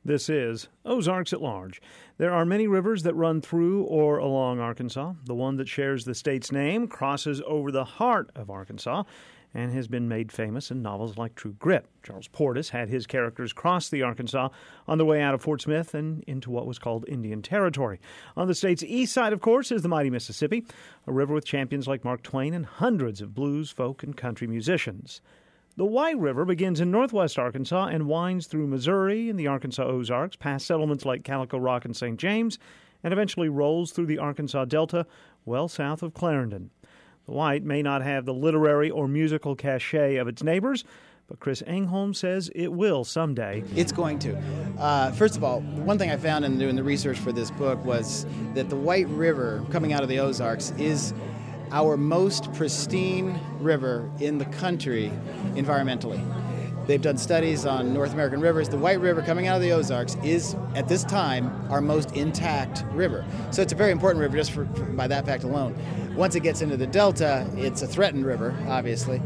This is Ozarks at Large. There are many rivers that run through or along Arkansas. The one that shares the state's name crosses over the heart of Arkansas and has been made famous in novels like True Grit. Charles Portis had his characters cross the Arkansas on their way out of Fort Smith and into what was called Indian Territory. On the state's east side, of course, is the mighty Mississippi, a river with champions like Mark Twain and hundreds of blues, folk, and country musicians. The White River begins in northwest Arkansas and winds through Missouri and the Arkansas Ozarks, past settlements like Calico Rock and St. James, and eventually rolls through the Arkansas Delta well south of Clarendon. The White may not have the literary or musical cachet of its neighbors, but Chris Engholm says it will someday. It's going to. First of all, one thing I found in doing the research for this book was that the White River, coming out of the Ozarks, is our most pristine river in the country environmentally. They've done studies on North American rivers. The White River coming out of the Ozarks is, at this time, our most intact river. So it's a very important river just by that fact alone. Once it gets into the Delta, it's a threatened river, obviously.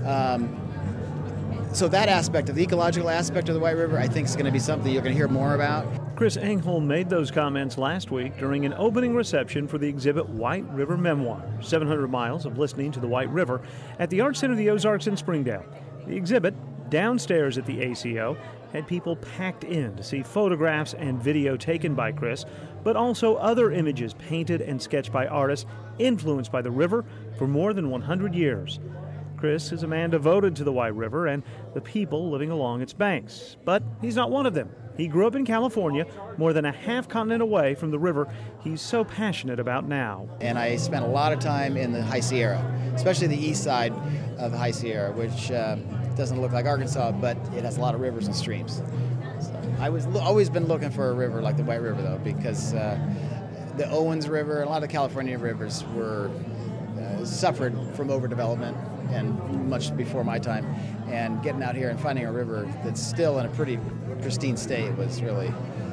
So that aspect of the ecological aspect of the White River, I think, is going to be something you're going to hear more about. Chris Engholm made those comments last week during an opening reception for the exhibit White River Memoir, 700 miles of listening to the White River at the Art Center of the Ozarks in Springdale. The exhibit, downstairs at the ACO, had people packed in to see photographs and video taken by Chris, but also other images painted and sketched by artists influenced by the river for more than 100 years. Chris is a man devoted to the White River and the people living along its banks. But he's not one of them. He grew up in California, more than a half continent away from the river he's so passionate about now. And I spent a lot of time in the High Sierra, especially the east side of the High Sierra, which doesn't look like Arkansas, but it has a lot of rivers and streams. So I was always been looking for a river like the White River, though, because the Owens River and a lot of the California rivers were suffered from overdevelopment and much before my time, and getting out here and finding a river that's still in a pretty pristine state was really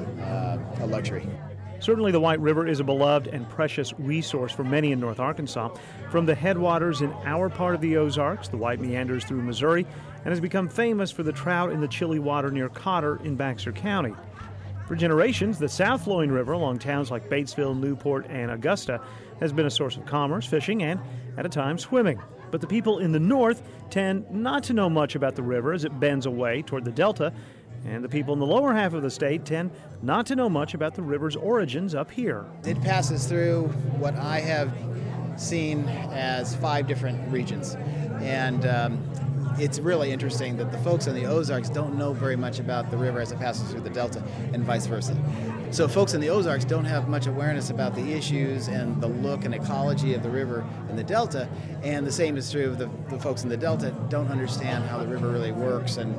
a luxury. Certainly the White River is a beloved and precious resource for many in North Arkansas. From the headwaters in our part of the Ozarks, the White meanders through Missouri and has become famous for the trout in the chilly water near Cotter in Baxter County. For generations, the south-flowing river along towns like Batesville, Newport, and Augusta has been a source of commerce, fishing, and, at a time, swimming. But the people in the north tend not to know much about the river as it bends away toward the Delta, and the people in the lower half of the state tend not to know much about the river's origins up here. It passes through what I have seen as 5 different regions, and it's really interesting that the folks in the Ozarks don't know very much about the river as it passes through the Delta, and vice versa. So folks in the Ozarks don't have much awareness about the issues and the look and ecology of the river in the Delta, and the same is true of the folks in the Delta don't understand how the river really works and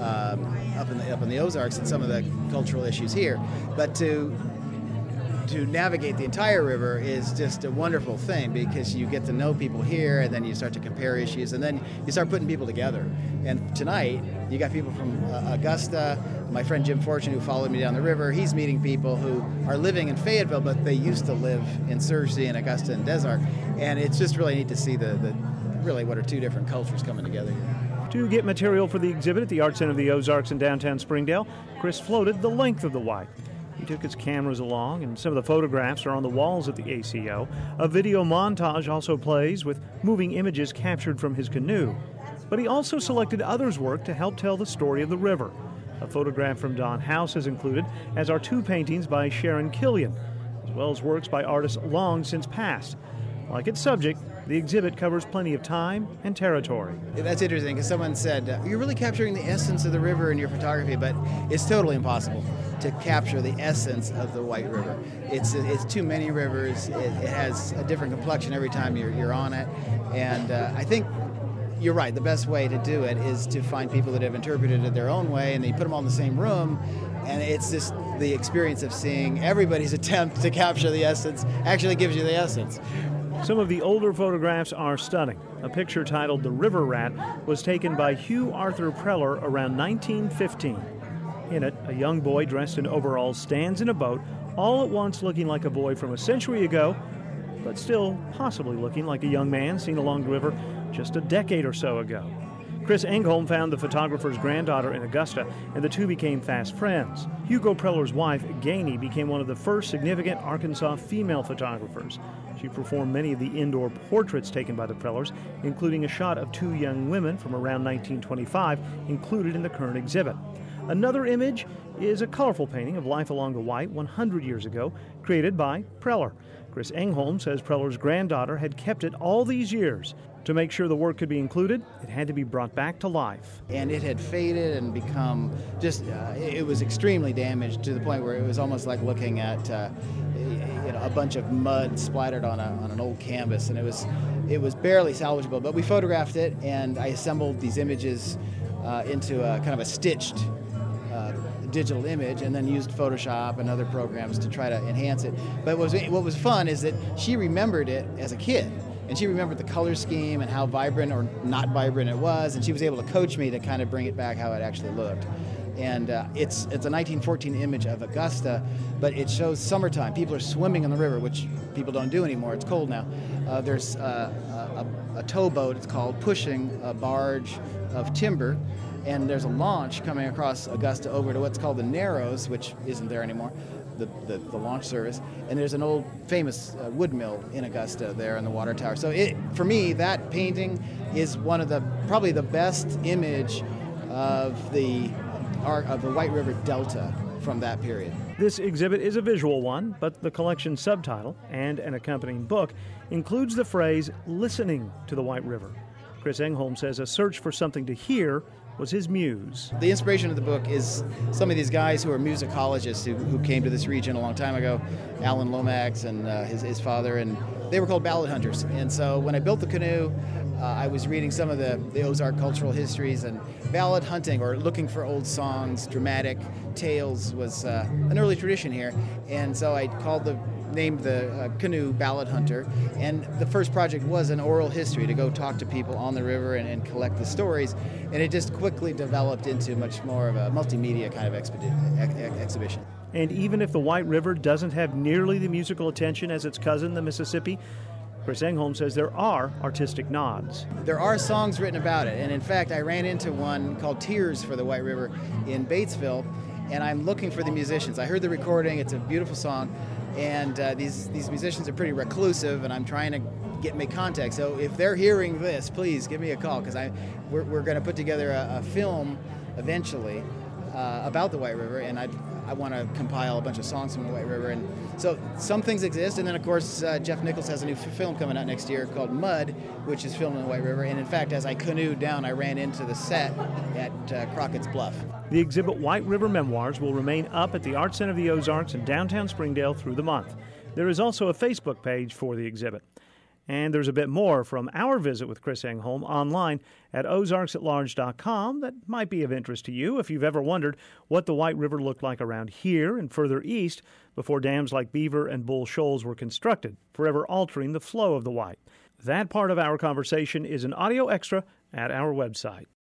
up in the Ozarks and some of the cultural issues here. But to navigate the entire river is just a wonderful thing, because you get to know people here, and then you start to compare issues, and then you start putting people together. And tonight, you got people from Augusta. My friend Jim Fortune, who followed me down the river, he's meeting people who are living in Fayetteville, but they used to live in Searcy and Augusta and Des Arc. And it's just really neat to see the really what are 2 different cultures coming together here. To get material for the exhibit at the Art Center of the Ozarks in downtown Springdale, Chris floated the length of the White. He took his cameras along, and some of the photographs are on the walls at the ACO. A video montage also plays with moving images captured from his canoe. But he also selected others' work to help tell the story of the river. A photograph from Don House is included, as are 2 paintings by Sharon Killian, as well as works by artists long since passed. Like its subject, the exhibit covers plenty of time and territory. That's interesting, because someone said, you're really capturing the essence of the river in your photography, but it's totally impossible to capture the essence of the White River. It's too many rivers. It has a different complexion every time you're on it. And I think you're right. The best way to do it is to find people that have interpreted it their own way, and then you put them all in the same room, and it's just the experience of seeing everybody's attempt to capture the essence actually gives you the essence. Some of the older photographs are stunning. A picture titled The River Rat was taken by Hugh Arthur Preller around 1915. In it, a young boy dressed in overalls stands in a boat, all at once looking like a boy from a century ago, but still possibly looking like a young man seen along the river just a decade or so ago. Chris Engholm found the photographer's granddaughter in Augusta, and the two became fast friends. Hugo Preller's wife, Gainey, became one of the first significant Arkansas female photographers. She performed many of the indoor portraits taken by the Prellers, including a shot of two young women from around 1925 included in the current exhibit. Another image is a colorful painting of life along the White 100 years ago, created by Preller. Chris Engholm says Preller's granddaughter had kept it all these years. To make sure the work could be included, it had to be brought back to life. And it had faded and become it was extremely damaged to the point where it was almost like looking at a bunch of mud splattered on an old canvas, and it was barely salvageable. But we photographed it, and I assembled these images into a kind of a stitched digital image, and then used Photoshop and other programs to try to enhance it. But what was fun is that she remembered it as a kid. And she remembered the color scheme and how vibrant or not vibrant it was, and she was able to coach me to kind of bring it back how it actually looked. And it's a 1914 image of Augusta, but it shows summertime. People are swimming in the river, which people don't do anymore. It's cold now. There's a towboat, it's called, pushing a barge of timber, and there's a launch coming across Augusta over to what's called the Narrows, which isn't there anymore. The launch service, and there's an old famous wood mill in Augusta there in the water tower. So for me, that painting is one of probably the best image of the White River Delta from that period. This exhibit is a visual one, but the collection subtitle and an accompanying book includes the phrase "listening to the White River." Chris Engholm says a search for something to hear was his muse. The inspiration of the book is some of these guys who are musicologists who came to this region a long time ago, Alan Lomax and his father, and they were called ballad hunters. And so when I built the canoe, I was reading some of the Ozark cultural histories, and ballad hunting, or looking for old songs, dramatic tales, was an early tradition here. And so I named the canoe Ballad Hunter, and the first project was an oral history to go talk to people on the river and collect the stories, and it just quickly developed into much more of a multimedia kind of exhibition. And even if the White River doesn't have nearly the musical attention as its cousin, the Mississippi, Chris Engholm says there are artistic nods. There are songs written about it, and in fact I ran into one called Tears for the White River in Batesville, and I'm looking for the musicians. I heard the recording, it's a beautiful song, and these musicians are pretty reclusive, and I'm trying to make contact. So if they're hearing this, please give me a call, because we're going to put together a film eventually about the White River, and I want to compile a bunch of songs from the White River. And so some things exist, and then of course Jeff Nichols has a new film coming out next year called Mud, which is filmed in the White River. And in fact, as I canoed down, I ran into the set at Crockett's Bluff. The exhibit White River Memoirs will remain up at the Art Center of the Ozarks in downtown Springdale through the month. There is also a Facebook page for the exhibit. And there's a bit more from our visit with Chris Engholm online at ozarksatlarge.com that might be of interest to you if you've ever wondered what the White River looked like around here and further east before dams like Beaver and Bull Shoals were constructed, forever altering the flow of the White. That part of our conversation is an audio extra at our website.